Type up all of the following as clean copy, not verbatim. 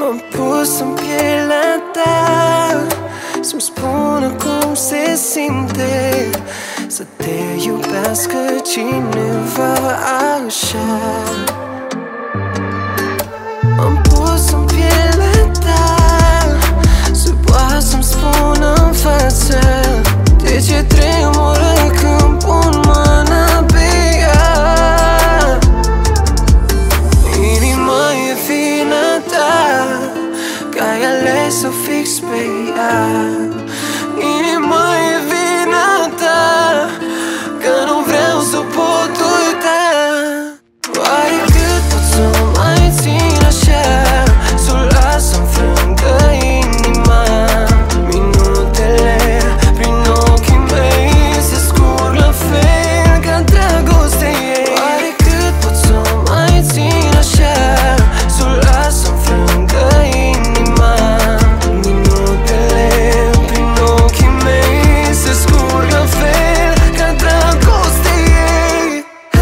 M-am pus în pielea ta să-mi spună cum se simte să te iubească cineva așa. M-am pus în pielea ta să poată să-mi spună în față de ce tremură când pun mâna pe ea. Inima e vina ta că ai ales-o fix pe ea. Inima e vina ta că nu vreau să pot uita. Oare cât pot să mai țin așa, să o las să-mi frângă inima? Minutele prin ochii mei se scurg la fel ca dragostea ei. Oare cât pot să mai țin așa, să o las să-mi frângă inima? Minutele prin ochii mei se scurg la fel ca dragostea ei.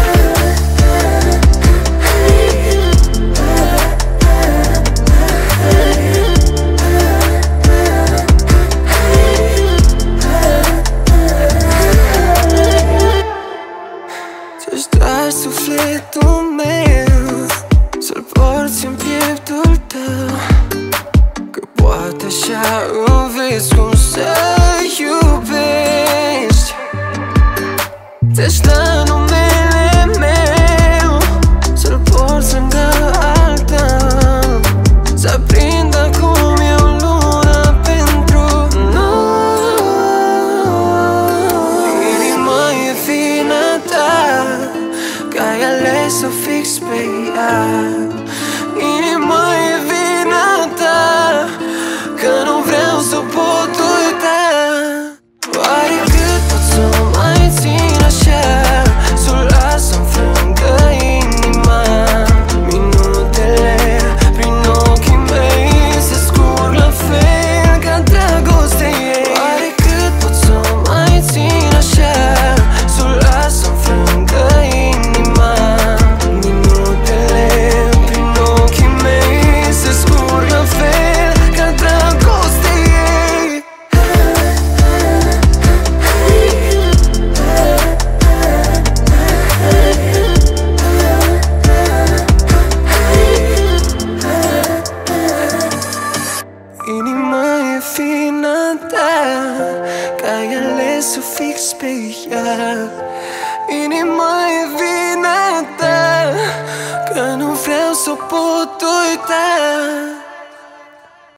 Ți-aș da sufletul meu să-l porți în pieptul tău, că poate așa înveți cum să iubești. Ți-aș da numele meu să-l porți lângă al tău, să aprind acum eu luna pentru noi. Inima e vina ta că ai ales-o fix pe ea. Inima e vina ta că nu vreau să pot uita. Oare cât pot să mai țin așa, să o las să-mi frângă inima? Minutele prin ochii mei se scurg la fel ca dragostea ei. Oare cât pot să mai țin așa, să o las să-mi frângă inima? Minutele prin ochii mei se scurg la fel ca dragostea ei. Inima e vina ta că ai ales-o fix pe ea. Inima e vina ta că nu vreau să pot uita.